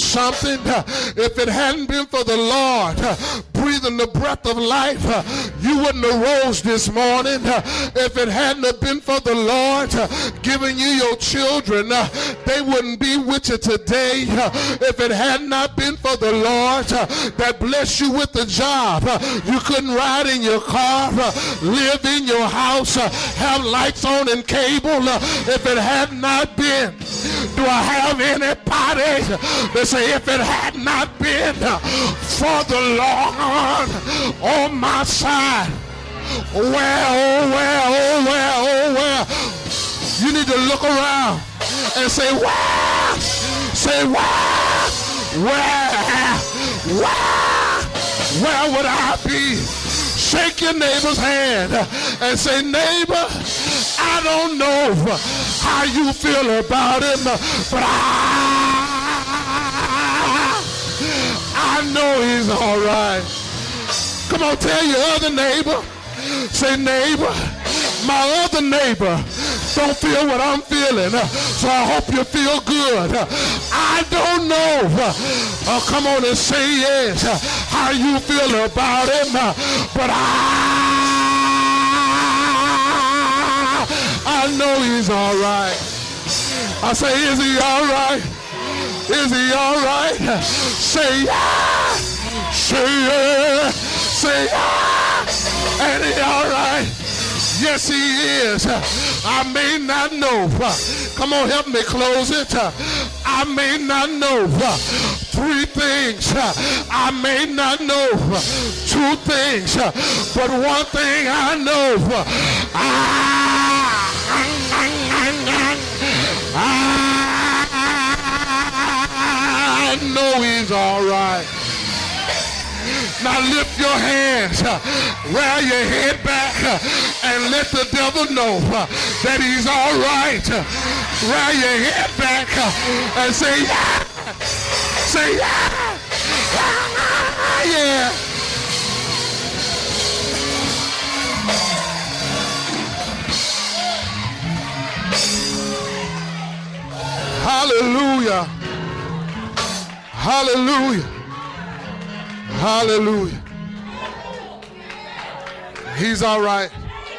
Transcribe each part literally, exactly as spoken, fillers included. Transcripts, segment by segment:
something? If it hadn't been for the Lord breathing the breath of life, you wouldn't have rose this morning. If it hadn't have been for the Lord giving you your children, they wouldn't be with you today. If it had not been for the Lord that blessed you with the job, you couldn't ride in your car, live in your house, have lights on and cable. If it had not been, do I have anybody that say, if it had not been for the Lord on my side, where, oh, where, oh, where, oh, where? You need to look around and say, where? Say, where? Where? Where? Where would I be? Shake your neighbor's hand and say, neighbor, I don't know how you feel about him, but I, I know he's all right. Come on, tell your other neighbor. Say, neighbor, my other neighbor don't feel what I'm feeling, so I hope you feel good. I don't know. Oh, come on and say yes, how you feel about him, but I, I know he's all right. I say, is he all right? Is he all right? Say yeah. Say yeah. Say yeah. And he all right? Yes, he is. I may not know. Come on, help me close it. I may not know three things. I may not know two things. But one thing I know. I, I, I know he's all right. Now lift your hands, roll your head back, and let the devil know that he's all right. Roll your head back and say, yeah. Say, yeah. Yeah. Hallelujah. Hallelujah. Hallelujah. He's all right.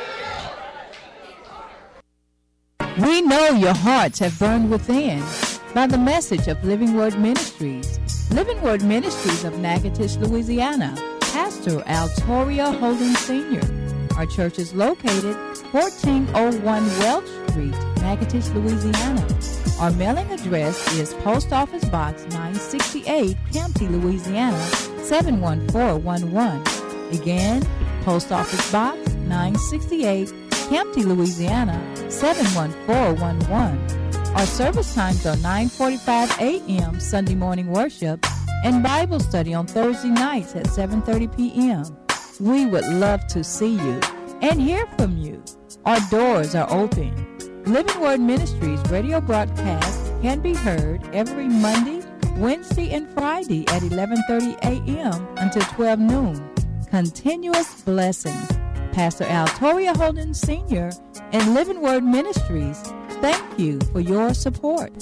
We know your hearts have burned within by the message of Living Word Ministries. Living Word Ministries of Natchitoches, Louisiana. Pastor Altoria Holden Senior Our church is located fourteen oh one Welch Street, Natchitoches, Louisiana. Our mailing address is Post Office Box nine sixty-eight, Campty, Louisiana, seven one four one one. Again, Post Office Box nine sixty-eight, Campty, Louisiana, seven one four one one. Our service times are nine forty-five a.m. Sunday morning worship and Bible study on Thursday nights at seven thirty p.m. We would love to see you and hear from you. Our doors are open. Living Word Ministries radio broadcast can be heard every Monday, Wednesday, and Friday at eleven thirty a.m. until twelve noon. Continuous blessings. Pastor Altoria Holden Senior and Living Word Ministries, thank you for your support.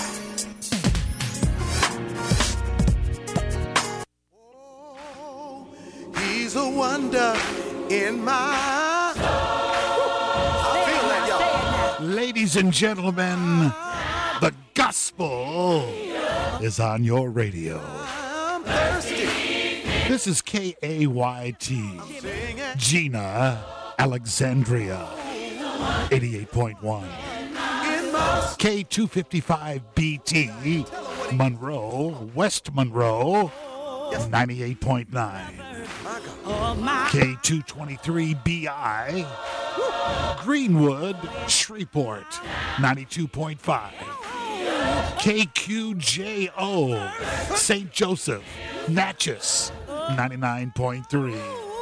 Oh, he's a wonder in my soul. I feel that, y'all. Ladies and gentlemen, the gospel is on your radio. I'm thirsty. This is K A Y T, Gina, Alexandria, eighty-eight point one. K two fifty-five B T, Monroe, West Monroe, ninety-eight point nine. K two twenty-three B I, Greenwood, Shreveport, ninety-two point five. K Q J O, Saint Joseph, Natchez, ninety-nine point three.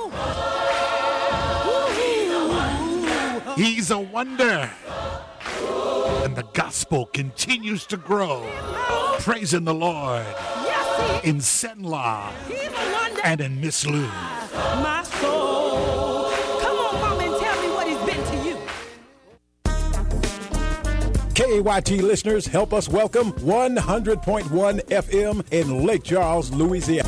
He's a wonder. And the gospel continues to grow. Praising the Lord in Senla and in Miss Lou. My soul. Come on, mama, and tell me what he's been to you. K A Y T listeners, help us welcome one hundred point one F M in Lake Charles, Louisiana.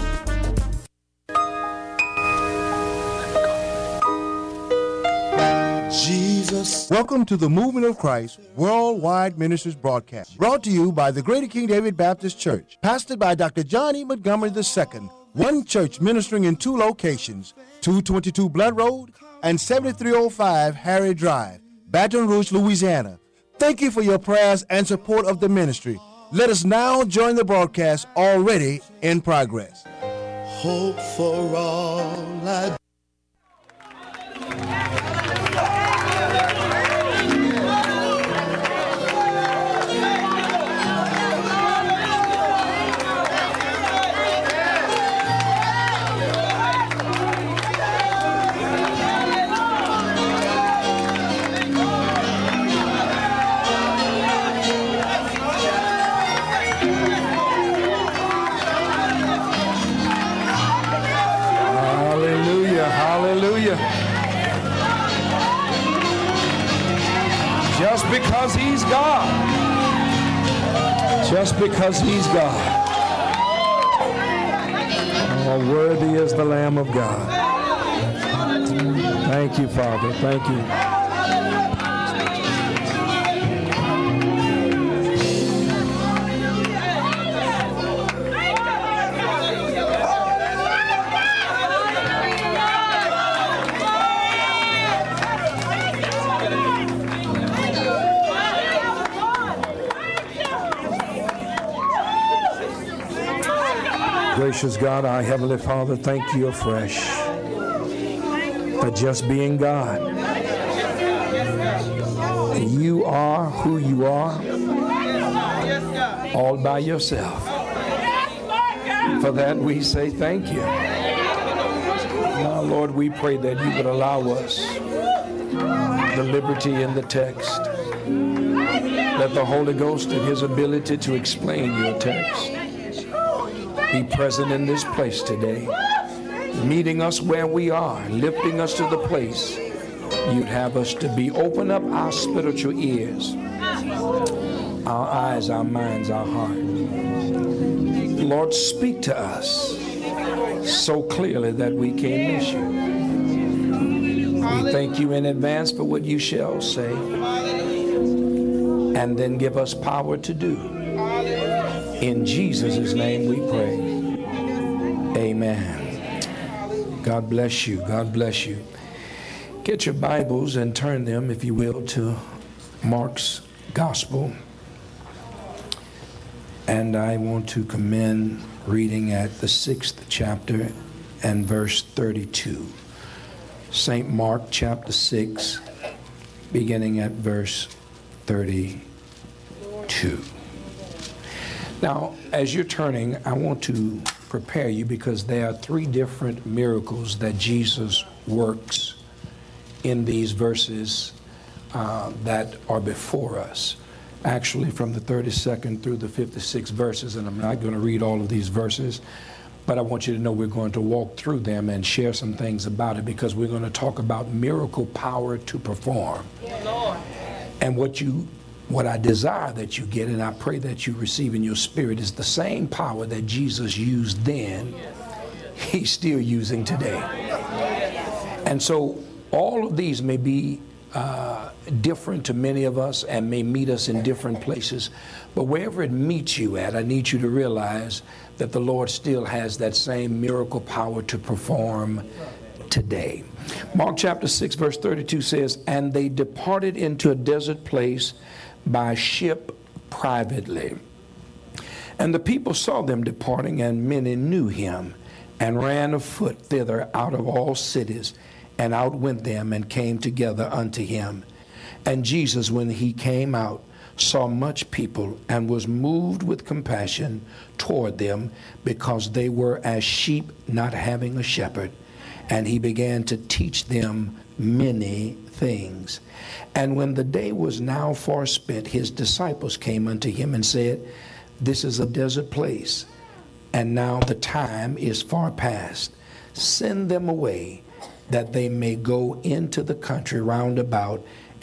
Jesus. Welcome to the Movement of Christ Worldwide Ministries broadcast, brought to you by the Greater King David Baptist Church, pastored by Doctor John E. Montgomery the Second. One church ministering in two locations, two twenty-two Blood Road and seventy-three oh five Harry Drive, Baton Rouge, Louisiana. Thank you for your prayers and support of the ministry. Let us now join the broadcast already in progress. Hope for all I Just because he's God. Just because he's God. Oh, worthy is the Lamb of God. Thank you, Father. Thank you. Gracious God, our Heavenly Father, thank you afresh for just being God. You are who you are, all by yourself. For that we say thank you. Now, Lord, we pray that you would allow us the liberty in the text. Let the Holy Ghost and his ability to explain your text be present in this place today, meeting us where we are, lifting us to the place you'd have us to be. Open up our spiritual ears, our eyes, our minds, our heart. Lord, speak to us so clearly that we can't miss you. We thank you in advance for what you shall say, and then give us power to do. In Jesus' name we pray. Amen. God bless you. God bless you. Get your Bibles and turn them, if you will, to Mark's Gospel. And I want to commend reading at the sixth chapter and verse thirty-two. Saint Mark chapter six, beginning at verse thirty-two. Now, as you're turning, I want to prepare you because there are three different miracles that Jesus works in these verses uh, that are before us. Actually, from the thirty-second through the fifty-sixth verses, and I'm not going to read all of these verses, but I want you to know we're going to walk through them and share some things about it, because we're going to talk about miracle power to perform. Yeah, Lord. And what you What I desire that you get, and I pray that you receive in your spirit, is the same power that Jesus used then, he's still using today. And so all of these may be uh, different to many of us and may meet us in different places, but wherever it meets you at, I need you to realize that the Lord still has that same miracle power to perform today. Mark chapter six verse thirty-two says, "And they departed into a desert place by ship privately. And the people saw them departing, and many knew him, and ran afoot thither out of all cities, and out went them, and came together unto him. And Jesus, when he came out, saw much people, and was moved with compassion toward them, because they were as sheep not having a shepherd. And he began to teach them many things. And when the day was now far spent, his disciples came unto him and said, This is a desert place, and now the time is far past. Send them away, that they may go into the country round about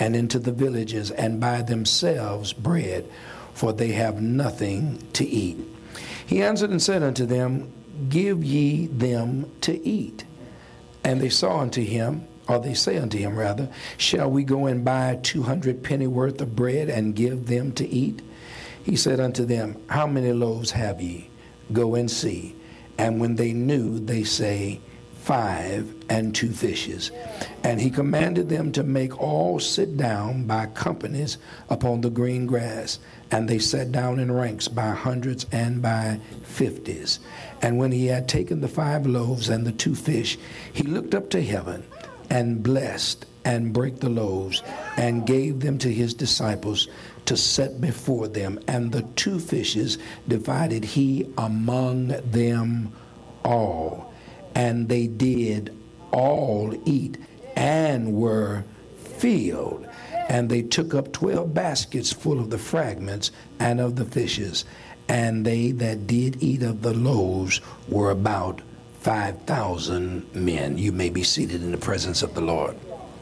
and into the villages and buy themselves bread, for they have nothing to eat. He answered and said unto them, Give ye them to eat. And they saw unto him, or they say unto him rather, Shall we go and buy two hundred penny worth of bread and give them to eat? He said unto them, How many loaves have ye? Go and see. And when they knew, they say, Five and two fishes. And he commanded them to make all sit down by companies upon the green grass. And they sat down in ranks by hundreds and by fifties. And when he had taken the five loaves and the two fish, he looked up to heaven and blessed and brake the loaves and gave them to his disciples to set before them. And the two fishes divided he among them all. And they did all eat and were filled. And they took up twelve baskets full of the fragments and of the fishes. And they that did eat of the loaves were about five thousand men. You may be seated in the presence of the Lord.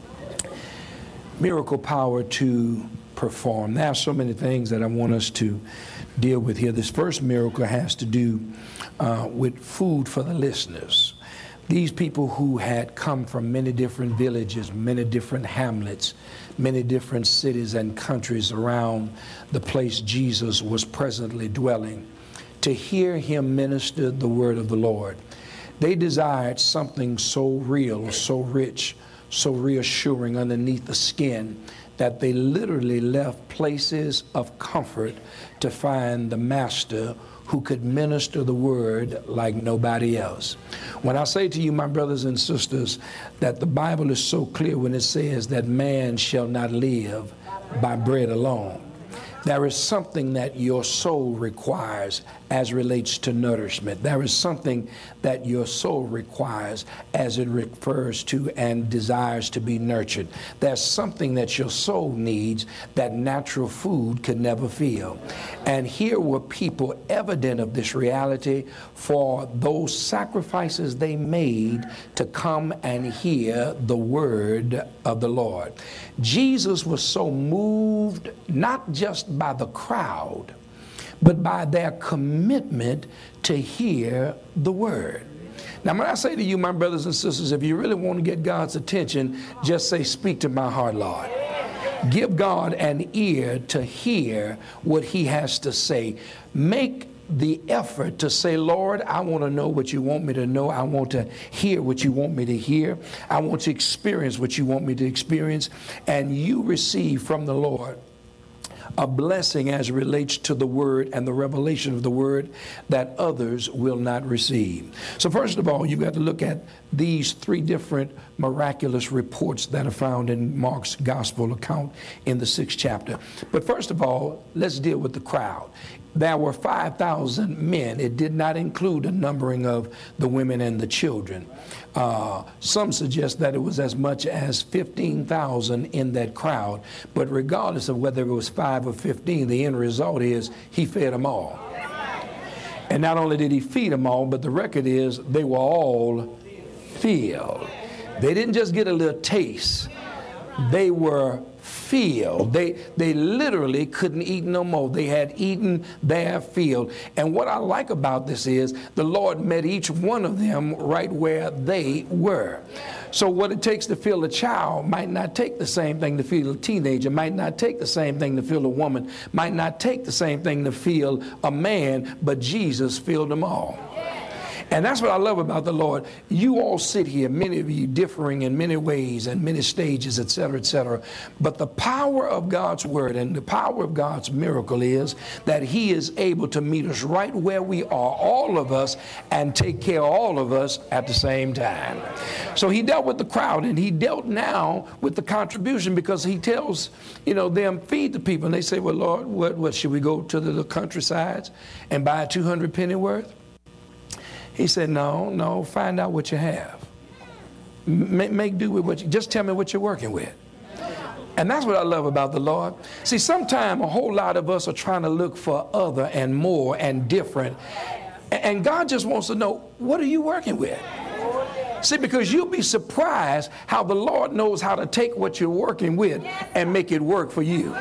Miracle power to perform. There are so many things that I want us to deal with here. This first miracle has to do uh, with food for the listeners. These people who had come from many different villages, many different hamlets, many different cities and countries around the place Jesus was presently dwelling, to hear him minister the word of the Lord. They desired something so real, so rich, so reassuring underneath the skin that they literally left places of comfort to find the master who could minister the word like nobody else. When I say to you, my brothers and sisters, that the Bible is so clear when it says that man shall not live by bread alone, there is something that your soul requires as relates to nourishment. There is something that your soul requires as it refers to and desires to be nurtured. There's something that your soul needs that natural food can never fill. And here were people evident of this reality for those sacrifices they made to come and hear the word of the Lord. Jesus was so moved, not just by the crowd, but by their commitment to hear the word. Now, when I say to you, my brothers and sisters, if you really want to get God's attention, just say, Speak to my heart, Lord. Give God an ear to hear what he has to say. Make the effort to say, Lord, I want to know what you want me to know. I want to hear what you want me to hear. I want to experience what you want me to experience. And you receive from the Lord a blessing as it relates to the word and the revelation of the word that others will not receive. So first of all, you've got to look at these three different miraculous reports that are found in Mark's gospel account in the sixth chapter. But first of all, let's deal with the crowd. There were five thousand men. It did not include a numbering of the women and the children. Uh, some suggest that it was as much as fifteen thousand in that crowd. But regardless of whether it was five or fifteen, the end result is he fed them all. And not only did he feed them all, but the record is they were all filled. They didn't just get a little taste. They were filled. They, they literally couldn't eat no more. They had eaten their fill. And what I like about this is the Lord met each one of them right where they were. So what it takes to fill a child might not take the same thing to fill a teenager, might not take the same thing to fill a woman, might not take the same thing to fill a man, but Jesus filled them all. And that's what I love about the Lord. You all sit here, many of you differing in many ways and many stages, et cetera, et cetera. But the power of God's word and the power of God's miracle is that he is able to meet us right where we are, all of us, and take care of all of us at the same time. So he dealt with the crowd, and he dealt now with the contribution, because he tells, you know, them, feed the people. And they say, well, Lord, what, what should we go to the, the countrysides and buy two hundred penny worth? He said, no, no, find out what you have. Make, make do with what you, just tell me what you're working with. And that's what I love about the Lord. See, sometimes a whole lot of us are trying to look for other and more and different. And God just wants to know, what are you working with? See, because you'll be surprised how the Lord knows how to take what you're working with and make it work for you.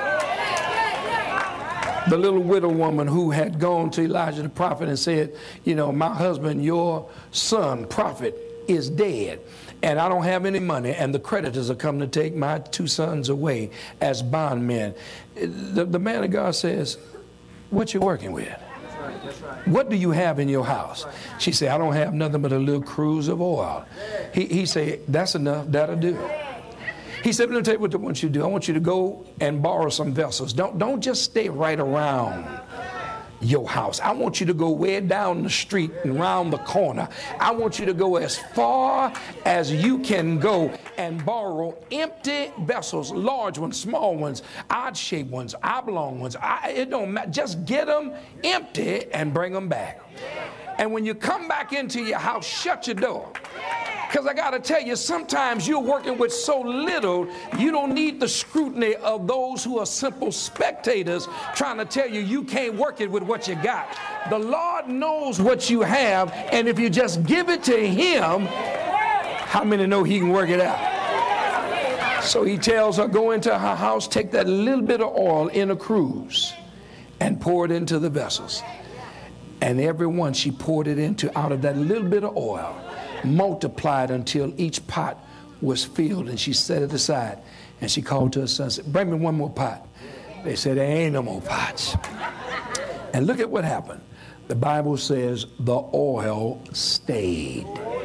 The little widow woman who had gone to Elijah the prophet and said, you know, my husband, your son, prophet, is dead, and I don't have any money, and the creditors are coming to take my two sons away as bondmen. The, the man of God says, what you working with? What do you have in your house? She said, I don't have nothing but a little cruse of oil. He, he said, that's enough, that'll do. He said, let me tell you what I want you to do. I want you to go and borrow some vessels. Don't, don't just stay right around your house. I want you to go way down the street and round the corner. I want you to go as far as you can go and borrow empty vessels, large ones, small ones, odd-shaped ones, oblong ones. I, it don't matter. Just get them empty and bring them back. And when you come back into your house, shut your door. Because I got to tell you, sometimes you're working with so little, you don't need the scrutiny of those who are simple spectators trying to tell you you can't work it with what you got. The Lord knows what you have, and if you just give it to Him, how many know He can work it out? So He tells her, go into her house, take that little bit of oil in a cruse, and pour it into the vessels. And every one she poured it into out of that little bit of oil, multiplied until each pot was filled, and she set it aside. And she called to her son and said, bring me one more pot. They said, there ain't no more pots. And look at what happened. The Bible says the oil stayed.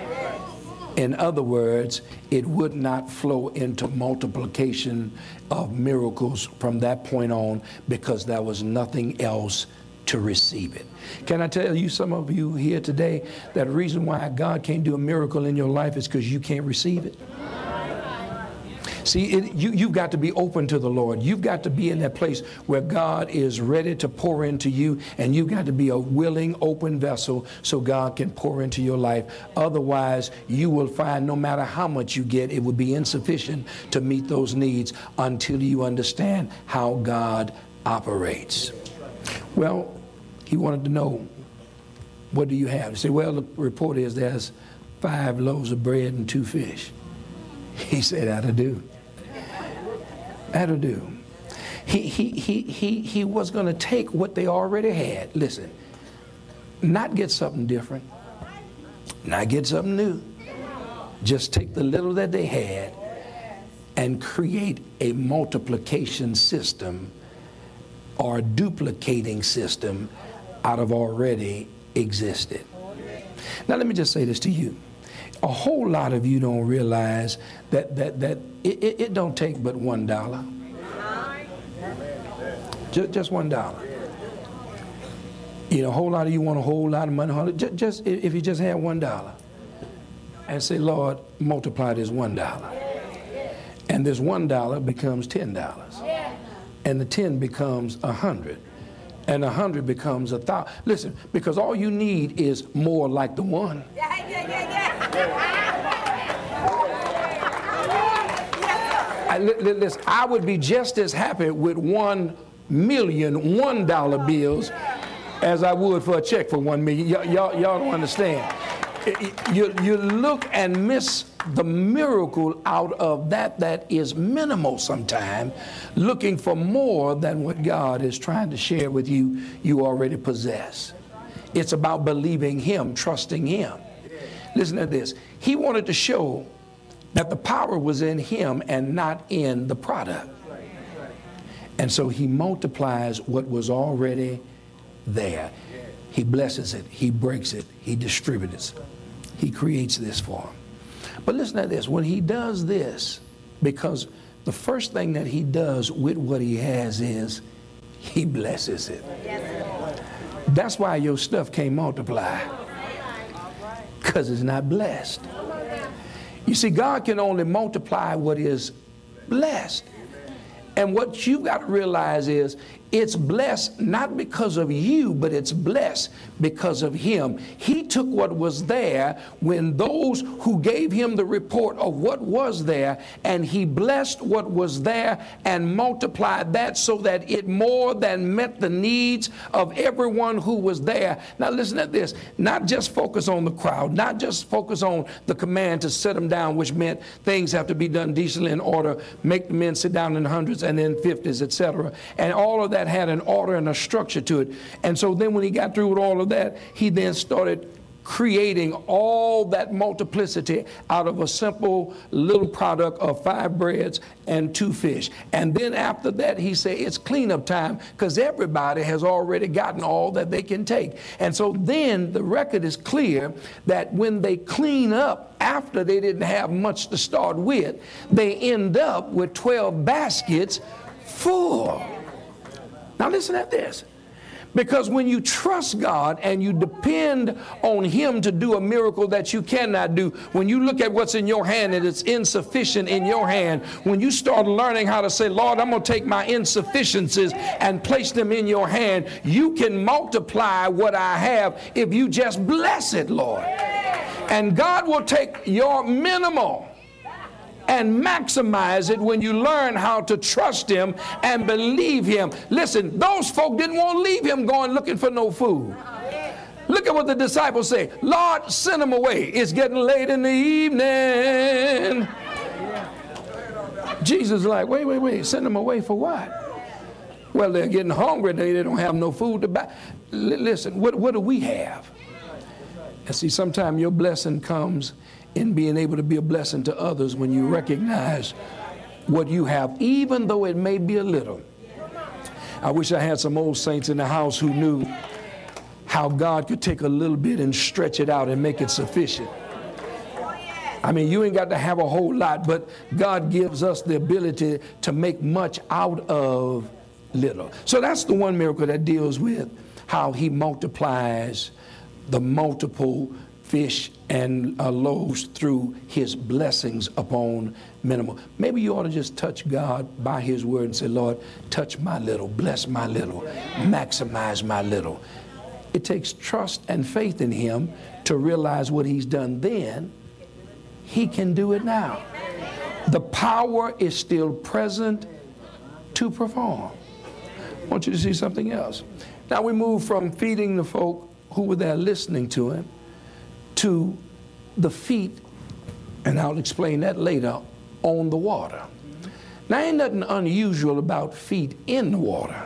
In other words, it would not flow into multiplication of miracles from that point on, because there was nothing else to receive it. Can I tell you, some of you here today, that the reason why God can't do a miracle in your life is because you can't receive it? See, it, you, you've got to be open to the Lord. You've got to be in that place where God is ready to pour into you, and you've got to be a willing, open vessel so God can pour into your life. Otherwise, you will find no matter how much you get, it will be insufficient to meet those needs until you understand how God operates. Well, he wanted to know, what do you have? He said, well, the report is there's five loaves of bread and two fish. He said, that'll do. That'll do. He, he, he, he, he was going to take what they already had. Listen, not get something different, not get something new. Just take the little that they had and create a multiplication system or duplicating system out of already existed. Now let me just say this to you. A whole lot of you don't realize that that that it, it, it don't take but one dollar. Just, just one dollar. You know, a whole lot of you want a whole lot of money. Just, just if you just had one dollar and say, Lord, multiply this one dollar, and this one dollar becomes ten dollars. And the ten becomes a hundred, and a hundred becomes a thousand. Listen, because all you need is more like the one. Yeah, yeah, yeah, yeah. I, listen, I would be just as happy with one million one dollar bills as I would for a check for one million. Y'all, y'all don't understand. You, you look and miss the miracle out of that that is minimal sometimes, looking for more than what God is trying to share with you you already possess. It's about believing Him, trusting Him. Listen to this. He wanted to show that the power was in Him and not in the product. And so He multiplies what was already there. He blesses it, He breaks it, He distributes it. He creates this for him. But listen to this. When He does this, because the first thing that He does with what He has is He blesses it. That's why your stuff can't multiply, because it's not blessed. You see, God can only multiply what is blessed. And what you got to realize is, It's blessed not because of you, but it's blessed because of him. He took what was there when those who gave him the report of what was there, and he blessed what was there and multiplied that so that it more than met the needs of everyone who was there. Now listen at this. Not just focus on the crowd, not just focus on the command to sit them down, which meant things have to be done decently in order, make the men sit down in hundreds and then fifties, et cetera. And all of that had an order and a structure to it. And so then when he got through with all of that, he then started creating all that multiplicity out of a simple little product of five breads and two fish. And then after that, he said, it's cleanup time, because everybody has already gotten all that they can take. And so then the record is clear that when they clean up after they didn't have much to start with, they end up with twelve baskets full. Now listen at this. Because when you trust God and you depend on him to do a miracle that you cannot do, when you look at what's in your hand and it's insufficient in your hand, when you start learning how to say, Lord, I'm going to take my insufficiencies and place them in your hand, you can multiply what I have if you just bless it, Lord. And God will take your minimal and maximize it when you learn how to trust him and believe him. Listen, those folk didn't want to leave him going looking for no food. Look at what the disciples say. Lord, send them away. It's getting late in the evening. Jesus is like, wait, wait, wait. Send them away for what? Well, they're getting hungry. They, they don't have no food to buy. L- listen, what, what do we have? And see, sometimes your blessing comes in being able to be a blessing to others when you recognize what you have, even though it may be a little. I wish I had some old saints in the house who knew how God could take a little bit and stretch it out and make it sufficient. I mean, you ain't got to have a whole lot, but God gives us the ability to make much out of little. So that's the one miracle that deals with how he multiplies the multiple fish and uh, loaves through his blessings upon minimal. Maybe you ought to just touch God by his word and say, Lord, touch my little, bless my little, maximize my little. It takes trust and faith in him to realize what he's done then. He can do it now. The power is still present to perform. I want you to see something else. Now we move from feeding the folk who were there listening to him to the feet, and I'll explain that later, on the water. Now, ain't nothing unusual about feet in the water,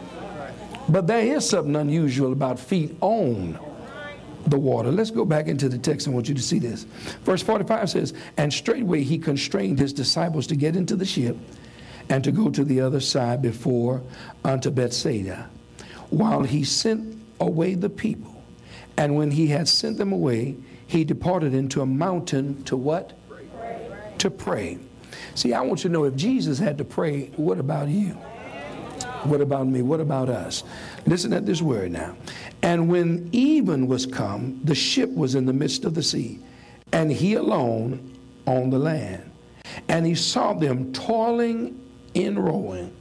but there is something unusual about feet on the water. Let's go back into the text. I want you to see this. Verse forty-five says, and straightway he constrained his disciples to get into the ship and to go to the other side before unto Bethsaida, while he sent away the people. And when he had sent them away, he departed into a mountain to what? Pray. To pray. See, I want you to know, if Jesus had to pray, what about you? What about me? What about us? Listen at this word now. And when even was come, the ship was in the midst of the sea, and he alone on the land. And he saw them toiling in rowing,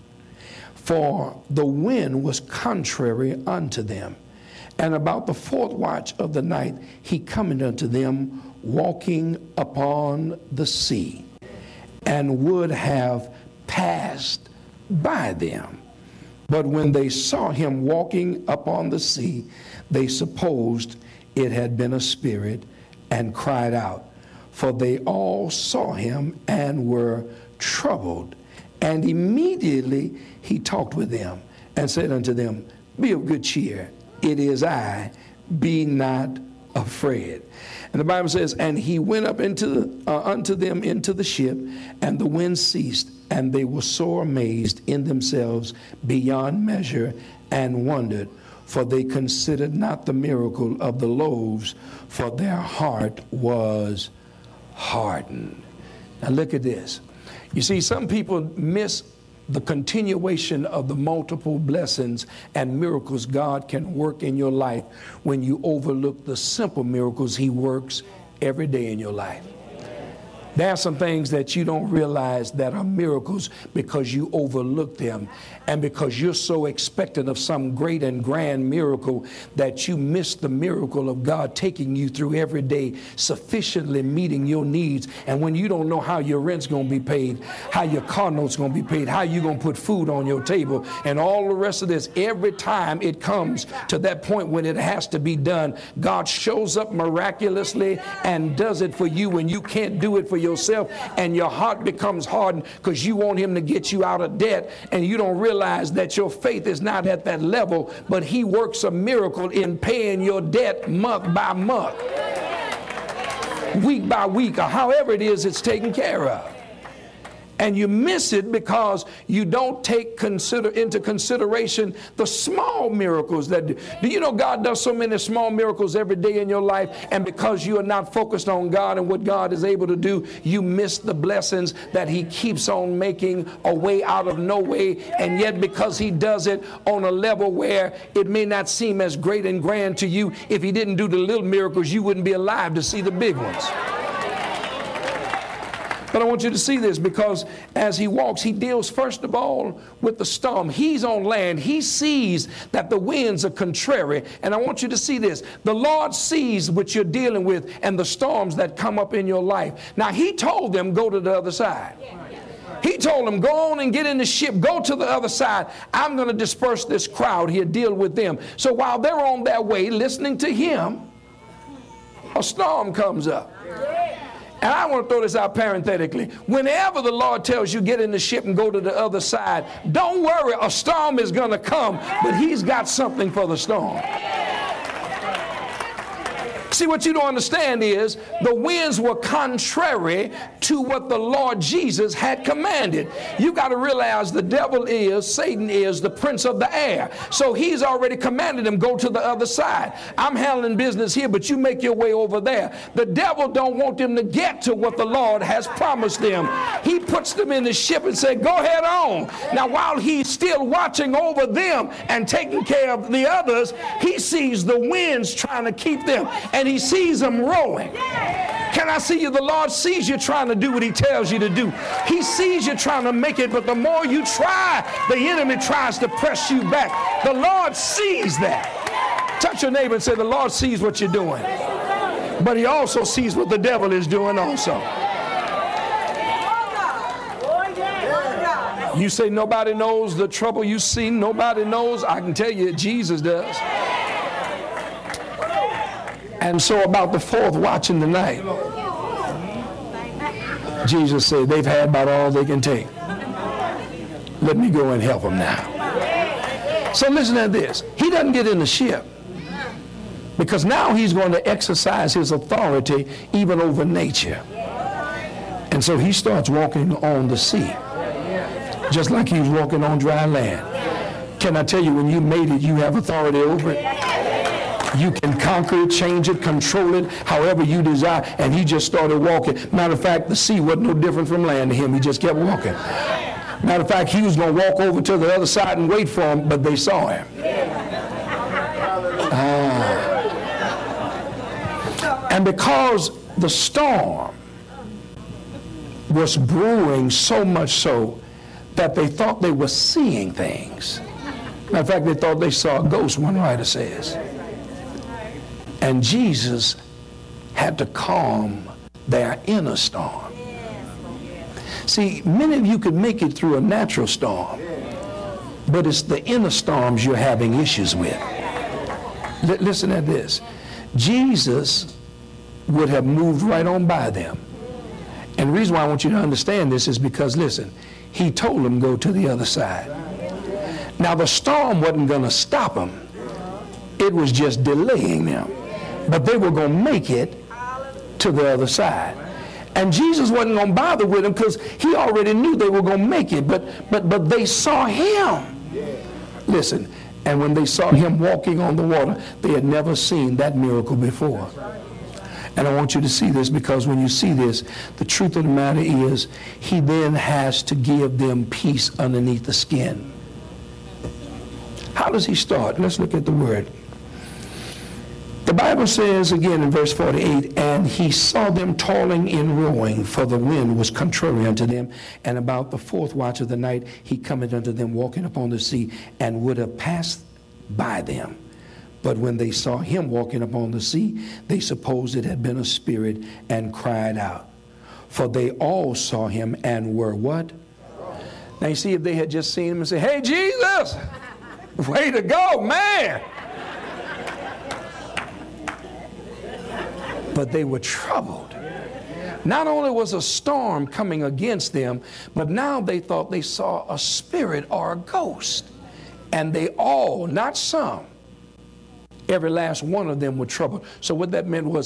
for the wind was contrary unto them. And about the fourth watch of the night, he cometh unto them walking upon the sea, and would have passed by them. But when they saw him walking upon the sea, they supposed it had been a spirit, and cried out. For they all saw him and were troubled. And immediately he talked with them and said unto them, be of good cheer. It is I, be not afraid. And the Bible says, and he went up into the, uh, unto them into the ship, and the wind ceased, and they were sore amazed in themselves beyond measure, and wondered, for they considered not the miracle of the loaves, for their heart was hardened. Now look at this. You see, some people miss the continuation of the multiple blessings and miracles God can work in your life when you overlook the simple miracles he works every day in your life. There are some things that you don't realize that are miracles because you overlook them, and because you're so expectant of some great and grand miracle that you miss the miracle of God taking you through every day, sufficiently meeting your needs. And when you don't know how your rent's going to be paid, how your car note's going to be paid, how you're going to put food on your table, and all the rest of this, every time it comes to that point when it has to be done, God shows up miraculously and does it for you when you can't do it for yourself, and your heart becomes hardened because you want him to get you out of debt, and you don't realize that your faith is not at that level, but he works a miracle in paying your debt month by month, week by week, or however it is it's taken care of. And you miss it because you don't take consider into consideration the small miracles that do. Do you know God does so many small miracles every day in your life? And because you are not focused on God and what God is able to do, you miss the blessings that he keeps on making a way out of no way. And yet because he does it on a level where it may not seem as great and grand to you, if he didn't do the little miracles, you wouldn't be alive to see the big ones. But I want you to see this, because as he walks, he deals first of all with the storm. He's on land. He sees that the winds are contrary. And I want you to see this. The Lord sees what you're dealing with and the storms that come up in your life. Now, he told them, go to the other side. He told them, go on and get in the ship. Go to the other side. I'm going to disperse this crowd here, deal with them. So while they're on their way listening to him, a storm comes up. And I want to throw this out parenthetically. Whenever the Lord tells you get in the ship and go to the other side, don't worry, a storm is going to come, but he's got something for the storm. See, what you don't understand is the winds were contrary to what the Lord Jesus had commanded. You got to realize the devil is, Satan is the prince of the air. So he's already commanded them, go to the other side. I'm handling business here, but you make your way over there. The devil don't want them to get to what the Lord has promised them. He puts them in the ship and said, go head on. Now, while he's still watching over them and taking care of the others, he sees the winds trying to keep them. And And he sees them rowing. Can I see you? The Lord sees you trying to do what he tells you to do. He sees you trying to make it, but the more you try, the enemy tries to press you back. The Lord sees that. Touch your neighbor and say, the Lord sees what you're doing, but he also sees what the devil is doing also. You say nobody knows the trouble you see. Nobody knows. I can tell you Jesus does. And so about the fourth watch in the night, Jesus said, they've had about all they can take. Let me go and help them now. So listen to this. He doesn't get in the ship because now he's going to exercise his authority even over nature. And so he starts walking on the sea, just like he was walking on dry land. Can I tell you, when you made it, you have authority over it. You can conquer it, change it, control it, however you desire. And he just started walking. Matter of fact, the sea wasn't no different from land to him. He just kept walking. Matter of fact, he was going to walk over to the other side and wait for him, but they saw him. Ah. And because the storm was brewing so much so that they thought they were seeing things. Matter of fact, they thought they saw a ghost, one writer says. And Jesus had to calm their inner storm. See, many of you could make it through a natural storm, but it's the inner storms you're having issues with. L- listen to this. Jesus would have moved right on by them. And the reason why I want you to understand this is because, listen, he told them go to the other side. Now, the storm wasn't going to stop them. It was just delaying them. But they were going to make it to the other side. And Jesus wasn't going to bother with them because he already knew they were going to make it. But, but, but they saw him. Listen, and when they saw him walking on the water, they had never seen that miracle before. And I want you to see this, because when you see this, the truth of the matter is he then has to give them peace underneath the skin. How does he start? Let's look at the word. The Bible says again in verse forty-eight, and he saw them toiling in rowing, for the wind was contrary unto them. And about the fourth watch of the night, he cometh unto them walking upon the sea, and would have passed by them. But when they saw him walking upon the sea, they supposed it had been a spirit, and cried out. For they all saw him and were what? Now you see, if they had just seen him and said, hey, Jesus, way to go, man. But they were troubled. Not only was a storm coming against them, but now they thought they saw a spirit or a ghost. And they all, not some, every last one of them were troubled. So what that meant was